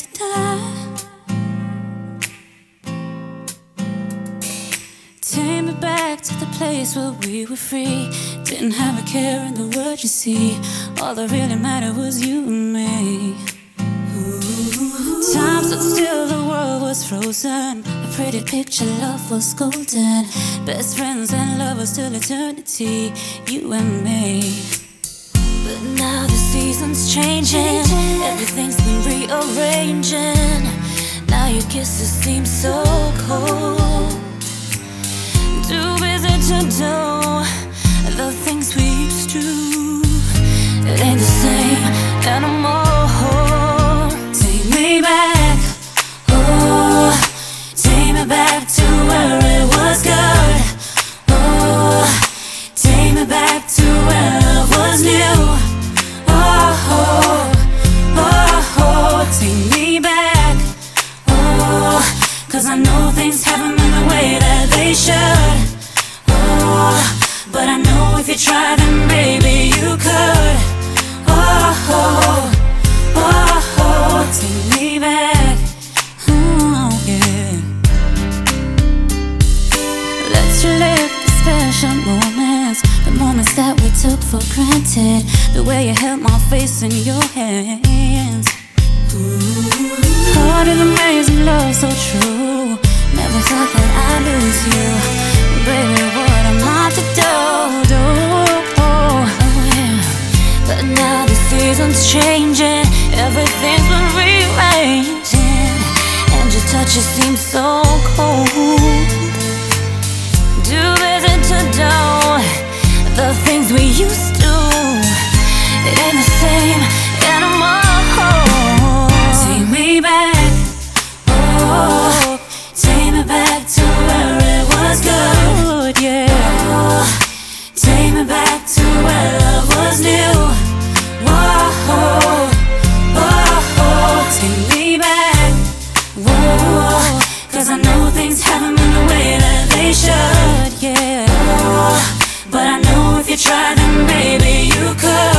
Take me back to the place where we were free. Didn't have a care in the world, you see. All that really mattered was you and me. Time stood still, the world was frozen. A pretty picture, love was golden. Best friends and lovers till eternity, you and me. But now the season's changing, everything's been rearranging. Now your kisses seem so cold. Too busy to do the things we used to. It ain't the same anymore. Take me back, oh, take me back to where it was good. Oh, take me back to where love was new. Oh, oh, oh, oh, take me back, oh, 'cause I know things haven't been the way that they should. Oh, but I know if you try, then baby you could. Oh, oh, oh, oh, take me back. Oh, yeah. Let's relive the special moments, the moments that we took for granted. The way you held my face in your hands. Heart of amazing love, so true. Never thought that I'd lose you. Baby, what am I to do? Oh, yeah. But now the season's changing, everything's been rearranging, and your touch just seems so cold. Too busy to do the things we used to. It ain't the same anymore. Take me back, oh, take me back to where it was good, yeah. Oh, take me back to where love was new. Whoa, oh, oh, take me back, whoa, 'cause I know things haven't been the way that they should, yeah. Oh, but I know if you try, then baby you could.